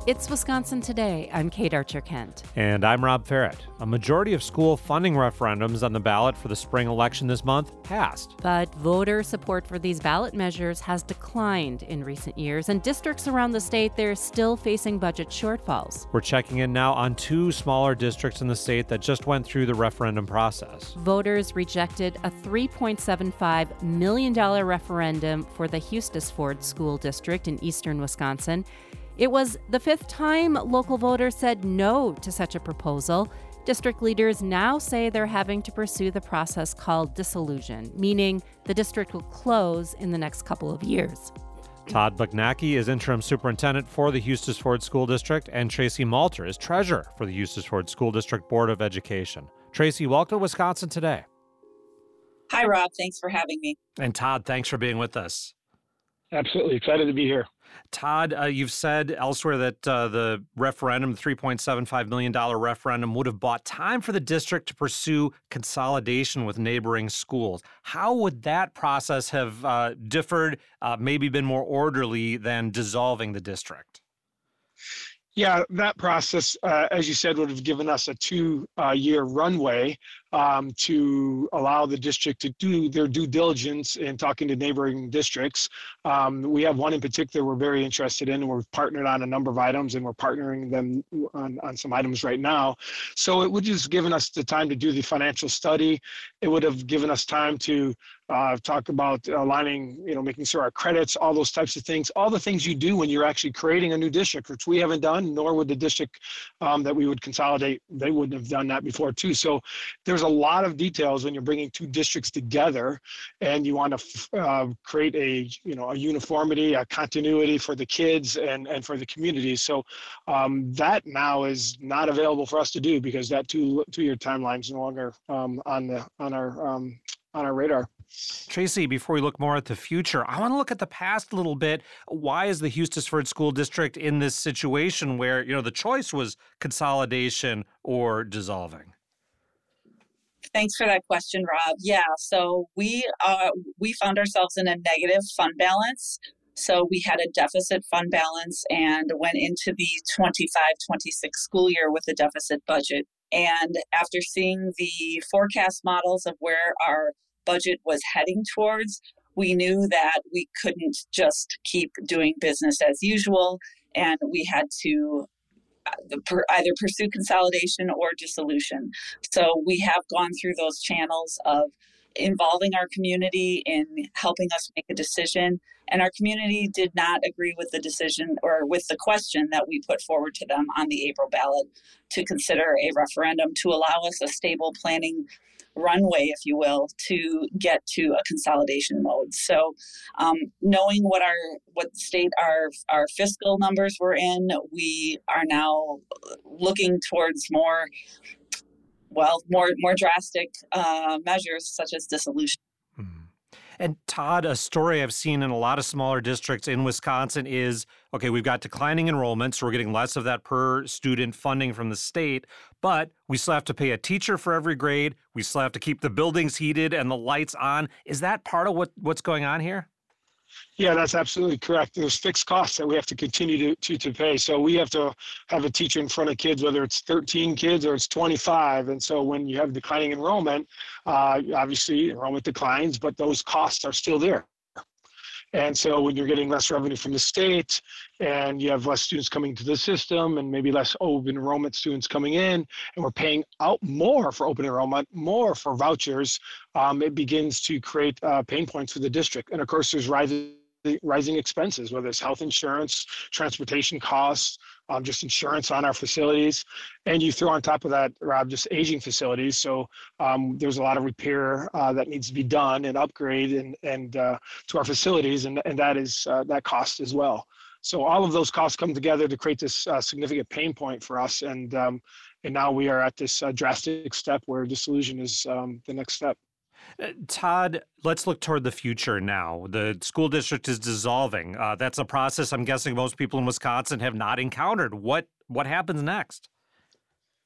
It's Wisconsin Today. I'm Kate Archer-Kent. And I'm Rob Ferret. A majority of school funding referendums on the ballot for the spring election this month passed. But voter support for these ballot measures has declined in recent years, and districts around the state, they're still facing budget shortfalls. We're checking in now on two smaller districts in the state that just went through the referendum process. Voters rejected a $3.75 million referendum for the Eustis-Ford School District in eastern Wisconsin. It was the fifth time local voters said no to such a proposal. District leaders now say they're having to pursue the process called dissolution, meaning the district will close in the next couple of years. Todd Buknacki is interim superintendent for the Eustis-Ford School District, and Tracy Malter is treasurer for the Eustis-Ford School District Board of Education. Tracy, welcome to Wisconsin Today. Hi, Rob. Thanks for having me. And Todd, thanks for being with us. Absolutely. Excited to be here. Todd, you've said elsewhere that the referendum, the $3.75 million referendum, would have bought time for the district to pursue consolidation with neighboring schools. How would that process have differed, maybe been more orderly than dissolving the district? Yeah, that process, as you said, would have given us a two-year runway to allow the district to do their due diligence in talking to neighboring districts. We have one in particular we're very interested in, and we're partnered on a number of items, and we're partnering them on some items right now. So it would just given us the time to do the financial study. It would have given us time to talk about aligning, making sure our credits, all those types of things, all the things you do when you're actually creating a new district, which we haven't done, nor would the district that we would consolidate, they wouldn't have done that before too. So there's a lot of details when you're bringing two districts together and you want to create a uniformity, a continuity for the kids and for the community. So that now is not available for us to do because that two-year timeline is no longer on our radar. Tracy, before we look more at the future, I want to look at the past a little bit. Why is the Eustis-Ford School District in this situation where, the choice was consolidation or dissolving? Thanks for that question, Rob. Yeah, so we found ourselves in a negative fund balance. So we had a deficit fund balance and went into the 25-26 school year with a deficit budget. And after seeing the forecast models of where our budget was heading towards, we knew that we couldn't just keep doing business as usual, and we had to either pursue consolidation or dissolution. So we have gone through those channels of involving our community in helping us make a decision, and our community did not agree with the decision or with the question that we put forward to them on the April ballot to consider a referendum to allow us a stable planning runway, if you will, to get to a consolidation mode. So knowing what state our fiscal numbers were in, we are now looking towards more drastic measures such as dissolution. And Todd, a story I've seen in a lot of smaller districts in Wisconsin is, okay, we've got declining enrollment, so we're getting less of that per student funding from the state, but we still have to pay a teacher for every grade. We still have to keep the buildings heated and the lights on. Is that part of what's going on here? Yeah, that's absolutely correct. There's fixed costs that we have to continue to pay. So we have to have a teacher in front of kids, whether it's 13 kids or it's 25. And so when you have declining enrollment, obviously enrollment declines, but those costs are still there. And so when you're getting less revenue from the state and you have less students coming to the system and maybe less open enrollment students coming in, and we're paying out more for open enrollment, more for vouchers, it begins to create pain points for the district. And of course, there's rising expenses, whether it's health insurance, transportation costs, just insurance on our facilities. And you throw on top of that, Rob, just aging facilities. So there's a lot of repair that needs to be done and upgrade and to our facilities, and that is that cost as well. So all of those costs come together to create this significant pain point for us. And now we are at this drastic step where dissolution is the next step. Todd, let's look toward the future now. The school district is dissolving. That's a process I'm guessing most people in Wisconsin have not encountered. What happens next?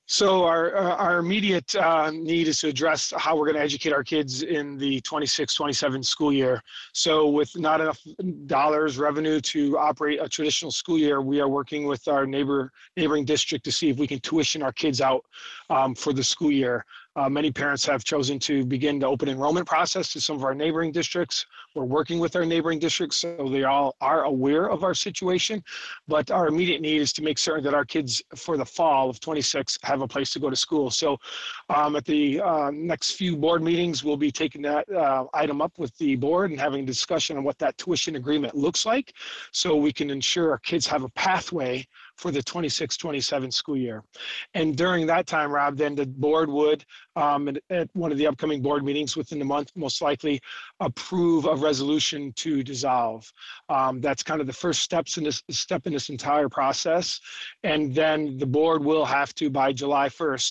So our immediate need is to address how we're going to educate our kids in the 26-27 school year. So with not enough dollars revenue to operate a traditional school year, we are working with our neighboring district to see if we can tuition our kids out for the school year. Many parents have chosen to begin the open enrollment process to some of our neighboring districts. We're working with our neighboring districts, so they all are aware of our situation. But our immediate need is to make certain that our kids for the fall of 26 have a place to go to school. So at the next few board meetings, we'll be taking that item up with the board and having a discussion on what that tuition agreement looks like, so we can ensure our kids have a pathway for the 26-27 school year. And during that time, Rob, then the board would, at one of the upcoming board meetings within the month, most likely approve a resolution to dissolve. That's kind of the first step in this entire process. And then the board will have to, by July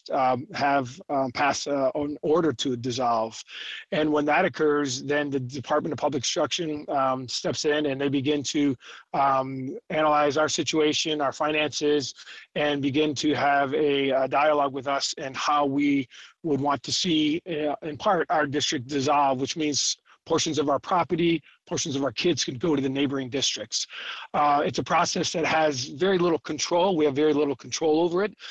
1st, pass an order to dissolve. And when that occurs, then the Department of Public Instruction steps in and they begin to analyze our situation, our finances, and begin to have a dialogue with us and how we would want to see, in part, our district dissolve, which means portions of our property, portions of our kids can go to the neighboring districts. It's a process that has very little control. We have very little control over it.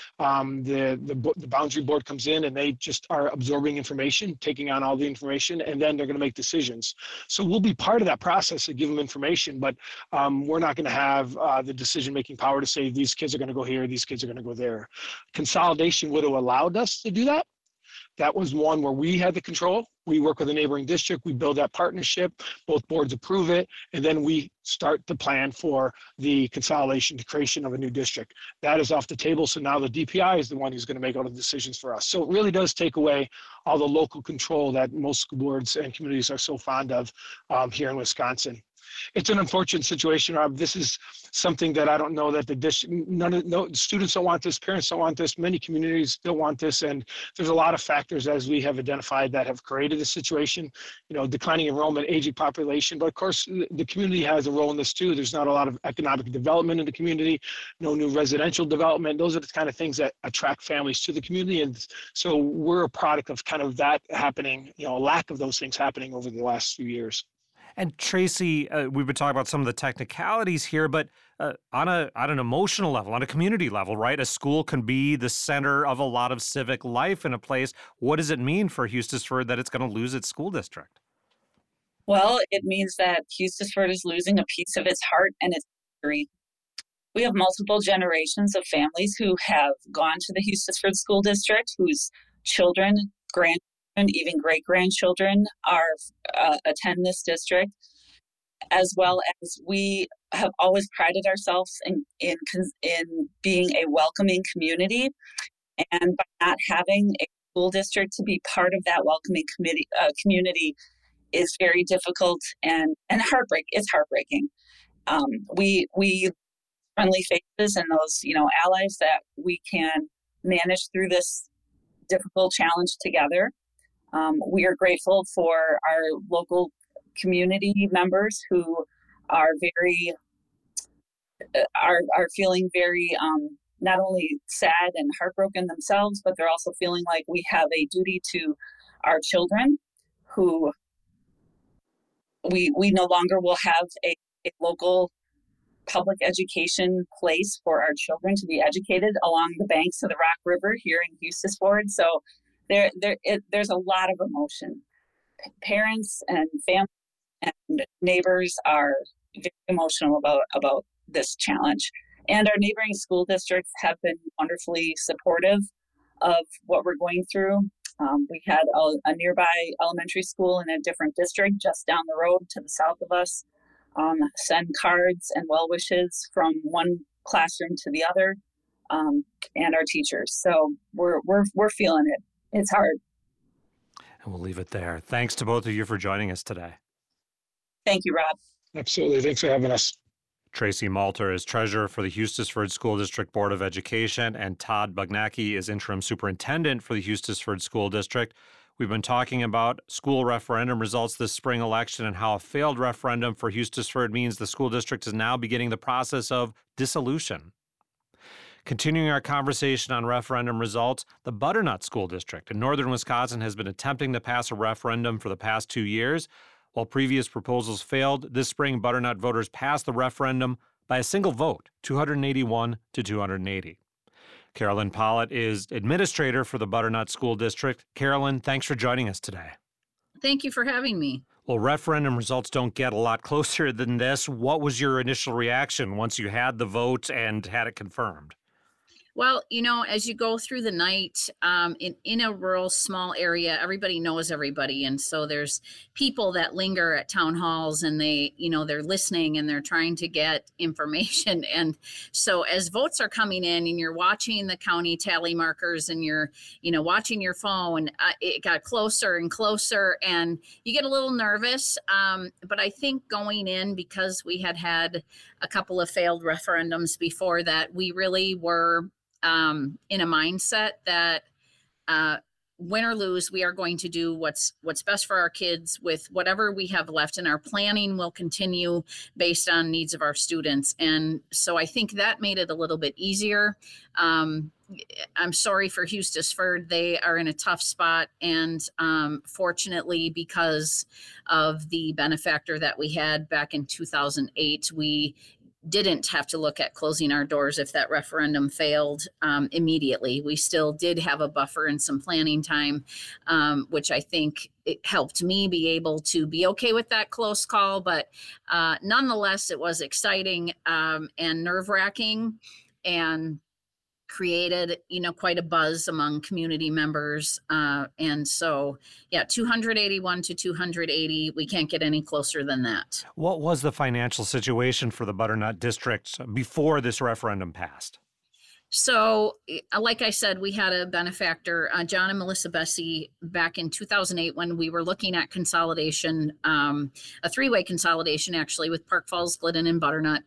The boundary board comes in and they just are absorbing information, taking on all the information, and then they're going to make decisions. So we'll be part of that process to give them information, but we're not going to have the decision-making power to say these kids are going to go here, these kids are going to go there. Consolidation would have allowed us to do that. That was one where we had the control. We work with a neighboring district, we build that partnership, both boards approve it, and then we start the plan for the consolidation, the creation of a new district. That is off the table, so now the DPI is the one who's going to make all the decisions for us. So it really does take away all the local control that most school boards and communities are so fond of here in Wisconsin. It's an unfortunate situation, Rob. This is something that I don't know that the district, no students don't want this, parents don't want this, many communities don't want this, and there's a lot of factors, as we have identified, that have created this situation. You know, declining enrollment, aging population, but of course the community has a role in this too. There's not a lot of economic development in the community, no new residential development. Those are the kind of things that attract families to the community, and so we're a product of kind of that happening, you know, a lack of those things happening over the last few years. And Tracy, we've been talking about some of the technicalities here, but on an emotional level, on a community level, right? A school can be the center of a lot of civic life in a place. What does it mean for Hustisford that it's going to lose its school district? Well, it means that Hustisford is losing a piece of its heart and its history. We have multiple generations of families who have gone to the Hustisford School District, whose children, grandchildren, and even great-grandchildren attend this district, as well as we have always prided ourselves in being a welcoming community. And by not having a school district to be part of that welcoming community is very difficult and it's heartbreaking. We friendly faces and those, you know, allies that we can manage through this difficult challenge together. We are grateful for our local community members who are feeling very not only sad and heartbroken themselves, but they're also feeling like we have a duty to our children, who we no longer will have a local public education place for our children to be educated along the banks of the Rock River here in Hustisford. So there's a lot of emotion. Parents and family and neighbors are very emotional about this challenge. And our neighboring school districts have been wonderfully supportive of what we're going through. We had a nearby elementary school in a different district just down the road to the south of us send cards and well wishes from one classroom to the other, and our teachers. So we're feeling it. It's hard. And we'll leave it there. Thanks to both of you for joining us today. Thank you, Rob. Absolutely. Thanks for having us. Tracy Malter is treasurer for the Hustisford School District Board of Education, and Todd Bugnacki is interim superintendent for the Hustisford School District. We've been talking about school referendum results this spring election and how a failed referendum for Hustisford means the school district is now beginning the process of dissolution. Continuing our conversation on referendum results, the Butternut School District in northern Wisconsin has been attempting to pass a referendum for the past 2 years. While previous proposals failed, this spring Butternut voters passed the referendum by a single vote, 281 to 280. Carolyn Pollitt is administrator for the Butternut School District. Carolyn, thanks for joining us today. Thank you for having me. Well, referendum results don't get a lot closer than this. What was your initial reaction once you had the vote and had it confirmed? Well, as you go through the night in a rural small area, everybody knows everybody. And so there's people that linger at town halls and they're listening and they're trying to get information. And so as votes are coming in and you're watching the county tally markers and you're, watching your phone, it got closer and closer and you get a little nervous. But I think going in, because we had a couple of failed referendums before that, we really were in a mindset that win or lose, we are going to do what's best for our kids with whatever we have left, and our planning will continue based on needs of our students. And so I think that made it a little bit easier. I'm sorry for Hustisford. They are in a tough spot. And fortunately, because of the benefactor that we had back in 2008, we didn't have to look at closing our doors if that referendum failed immediately. We still did have a buffer and some planning time, which I think it helped me be able to be okay with that close call. But nonetheless, it was exciting and nerve-wracking and created, quite a buzz among community members. And so, 281 to 280, we can't get any closer than that. What was the financial situation for the Butternut District before this referendum passed? So, like I said, we had a benefactor, John and Melissa Bessie, back in 2008 when we were looking at consolidation, a three-way consolidation, actually, with Park Falls, Glidden, and Butternut.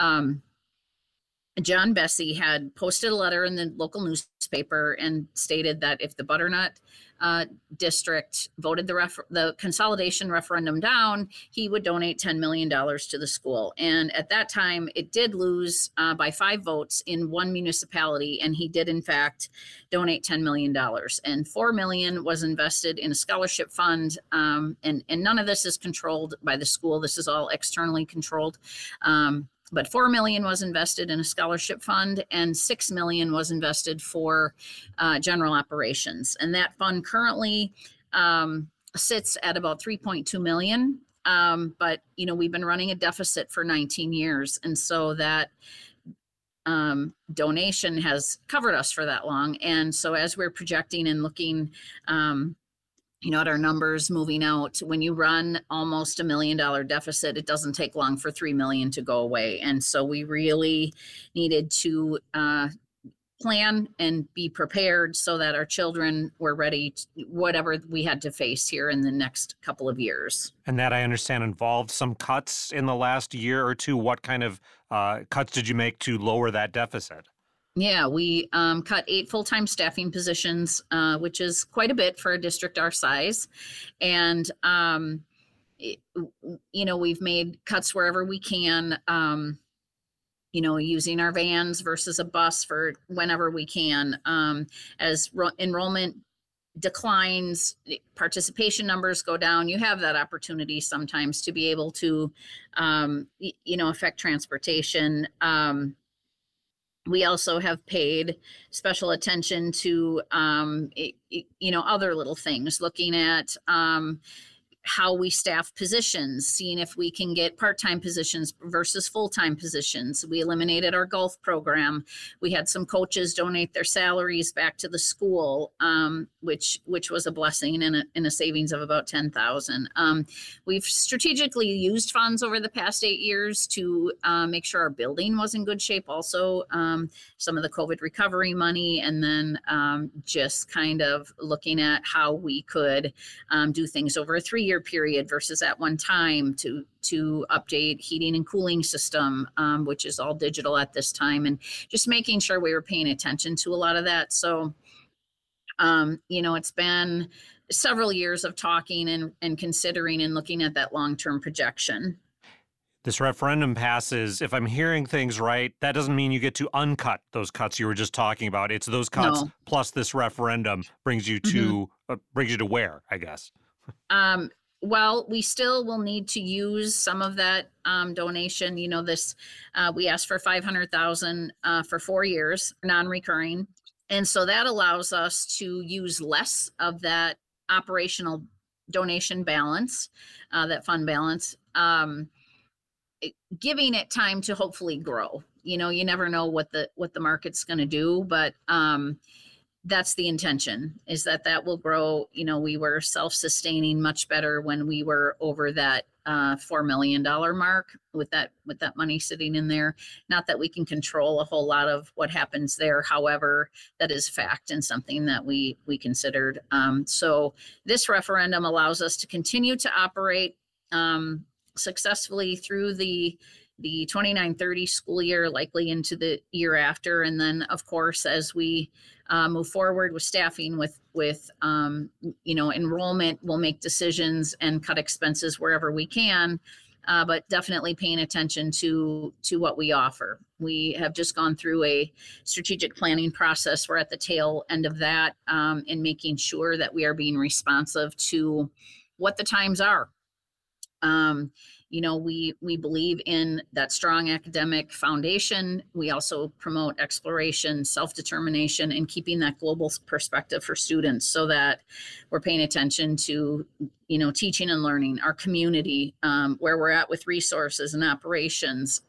John Bessie had posted a letter in the local newspaper and stated that if the Butternut district voted the consolidation referendum down, he would donate $10 million to the school. And at that time, it did lose by 5 votes in one municipality, and he did, in fact, donate $10 million. And $4 million was invested in a scholarship fund, and none of this is controlled by the school. This is all externally controlled. But $4 million was invested in a scholarship fund, and $6 million was invested for general operations. And that fund currently sits at about $3.2 million. But we've been running a deficit for 19 years, and so that donation has covered us for that long. And so as we're projecting and looking, at our numbers moving out, when you run almost $1 million deficit, it doesn't take long for $3 million to go away. And so we really needed to plan and be prepared so that our children were ready to whatever we had to face here in the next couple of years. And that, I understand, involved some cuts in the last year or two. What kind of cuts did you make to lower that deficit? Yeah, we cut 8 full-time staffing positions, which is quite a bit for a district our size. And, we've made cuts wherever we can, using our vans versus a bus for whenever we can. As enrollment declines, participation numbers go down, you have that opportunity sometimes to be able to, affect transportation. We also have paid special attention to, other little things, looking at how we staff positions, seeing if we can get part-time positions versus full-time positions. We eliminated our golf program. We had some coaches donate their salaries back to the school, which was a blessing and a savings of about $10,000. We've strategically used funds over the past 8 years to make sure our building was in good shape. Also, some of the COVID recovery money, and then just kind of looking at how we could do things over a 3-year period versus at one time to update heating and cooling system, which is all digital at this time, and just making sure we were paying attention to a lot of that. So, it's been several years of talking and considering and looking at that long-term projection. This referendum passes, if I'm hearing things right, that doesn't mean you get to uncut those cuts you were just talking about. It's those cuts plus this referendum brings you to where, I guess. Well, we still will need to use some of that donation. We asked for $500,000 for 4 years, non-recurring. And so that allows us to use less of that operational donation balance, that fund balance, giving it time to hopefully grow. You never know what the market's going to do, but that's the intention, is that will grow. We were self-sustaining much better when we were over that $4 million mark with that money sitting in there. Not that we can control a whole lot of what happens there. However, that is fact and something that we considered. So this referendum allows us to continue to operate successfully through the 29-30 school year, likely into the year after. And then, of course, as we move forward with staffing, with enrollment, we'll make decisions and cut expenses wherever we can, but definitely paying attention to what we offer. We have just gone through a strategic planning process. We're at the tail end of that, and making sure that we are being responsive to what the times are. We believe in that strong academic foundation. We also promote exploration, self-determination, and keeping that global perspective for students, so that we're paying attention to, teaching and learning, our community, where we're at with resources and operations.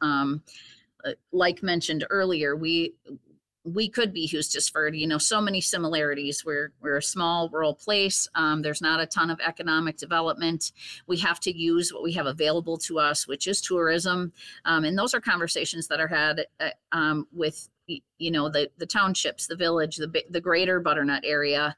Like mentioned earlier, we could be Hustisford, so many similarities. We're a small rural place. There's not a ton of economic development. We have to use what we have available to us, which is tourism. And those are conversations that are had with, the townships, the village, the greater Butternut area,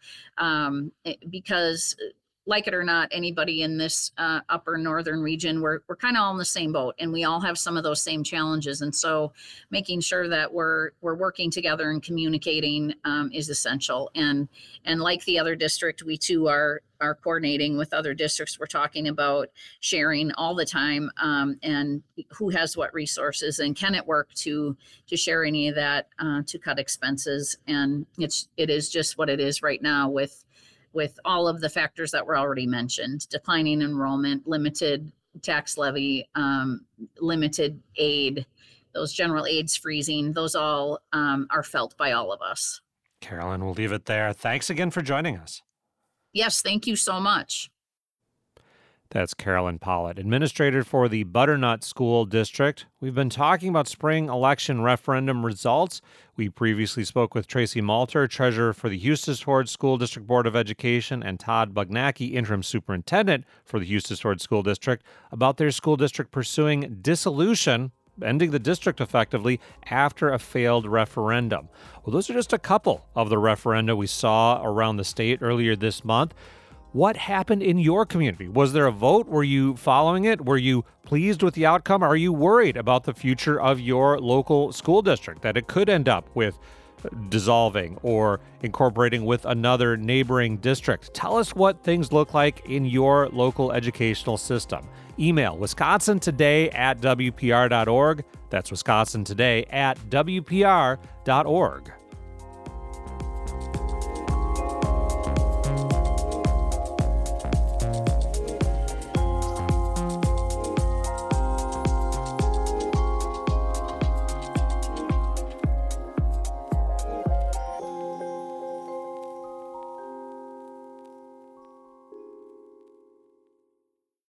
because like it or not, anybody in this upper northern region, we're kind of all in the same boat, and we all have some of those same challenges. And so making sure that we're working together and communicating is essential. And like the other district, we too are coordinating with other districts. We're talking about sharing all the time, and who has what resources, and can it work to share any of that, to cut expenses. And it is just what it is right now with all of the factors that were already mentioned: declining enrollment, limited tax levy, limited aid, those general aids freezing. Those all are felt by all of us. Carolyn, we'll leave it there. Thanks again for joining us. Yes, thank you so much. That's Carolyn Pollitt, administrator for the Butternut School District. We've been talking about spring election referendum results. We previously spoke with Tracy Malter, treasurer for the Hustisford School District Board of Education, and Todd Bugnacki, interim superintendent for the Hustisford School District, about their school district pursuing dissolution, ending the district effectively, after a failed referendum. Well, those are just a couple of the referenda we saw around the state earlier this month. What happened in your community? Was there a vote? Were you following it? Were you pleased with the outcome? Are you worried about the future of your local school district, that it could end up with dissolving or incorporating with another neighboring district? Tell us what things look like in your local educational system. Email wisconsintoday@wpr.org. That's wisconsintoday@wpr.org.